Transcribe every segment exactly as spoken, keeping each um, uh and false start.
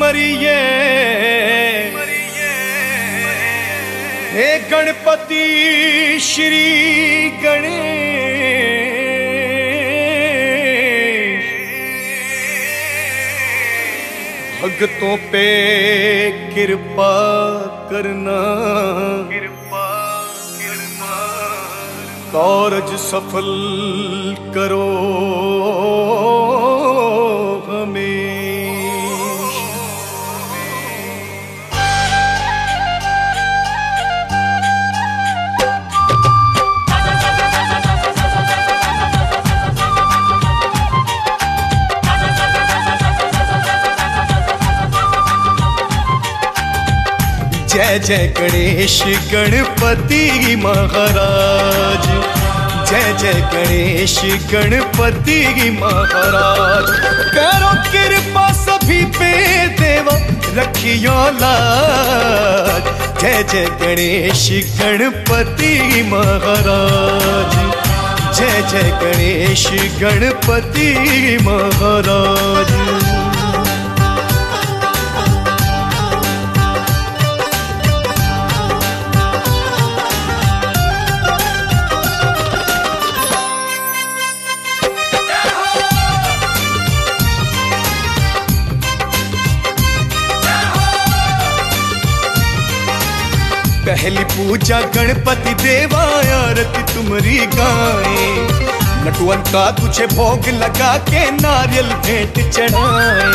मरिए हे गणपति श्री गणेश, भक्तों पे कृपा करना, कारज सफल करो हमेश। जय जय गणेश गणपति महाराज, जय जय गणेश गणपति महाराज। करो कृपा सभी पे देवा रखियो लाज। जय जय गणेश गणपति महाराज, जय जय गणेश गणपति महाराज। पहली पूजा गणपति देवा आरती तुम्हारी गाए, नटुअन का तुझे भोग लगा के नारियल भेंट चढ़ाए।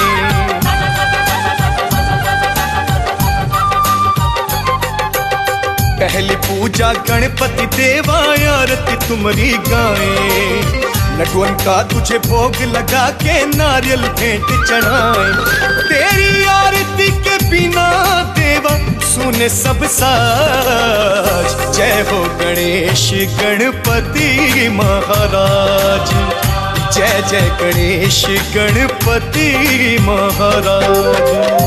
पहली पूजा गणपति देवा आरती तुम्हारी गाए, नटुअन का तुझे भोग लगा के नारियल भेंट चढ़ाए। तेरी आरती के बिना देवा सुने सब साज। जय हो गणेश गणपति महाराज, जय जय गणेश गणपति महाराज।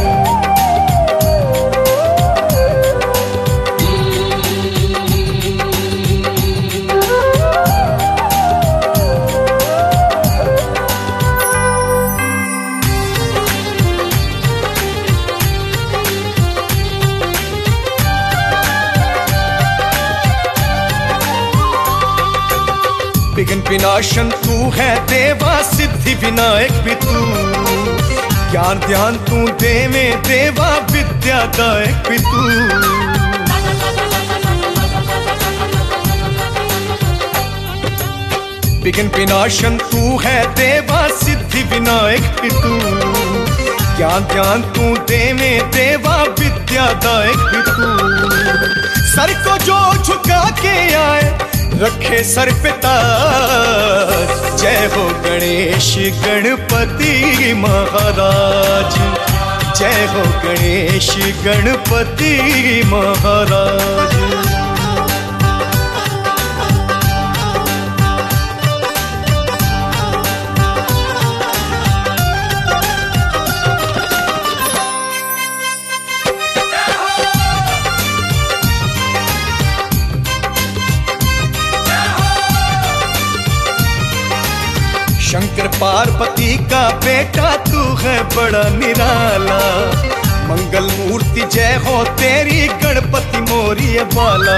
विघ्न विनाशन तू है देवा, सिद्धि विनायक भी तू। ज्ञान ध्यान तू देवे देवा, विद्यादायक भी तू। विघ्न विनाशन तू है देवा, सिद्धि विनायक भी तू। ज्ञान ध्यान तू देवे देवा, विद्यादायक भी तू। सर को जो झुका के आए रखे सर पे ताज। जय हो गणेश गणपति महाराज, जय हो गणेश गणपति महाराज। शंकर पार्वती का बेटा तू है बड़ा निराला। मंगल मूर्ति जय हो तेरी गणपति मोरिय बाला।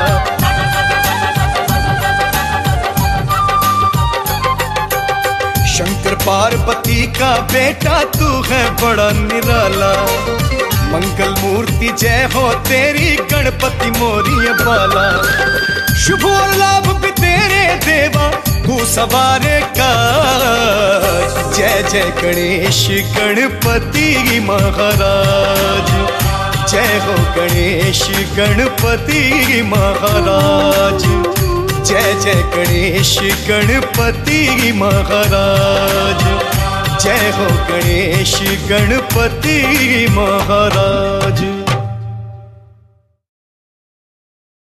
शंकर पार्वती का बेटा तू है बड़ा निराला। मंगल मूर्ति जय हो तेरी गणपति मोरिय बाला। शुभ और लाभ भी तेरे देवा तू सवारे का। जय जय गणेश गणपति महाराज, जय हो गणेश गणपति महाराज। जय जय गणेश गणपति महाराज, जय हो गणेश गणपति महाराज।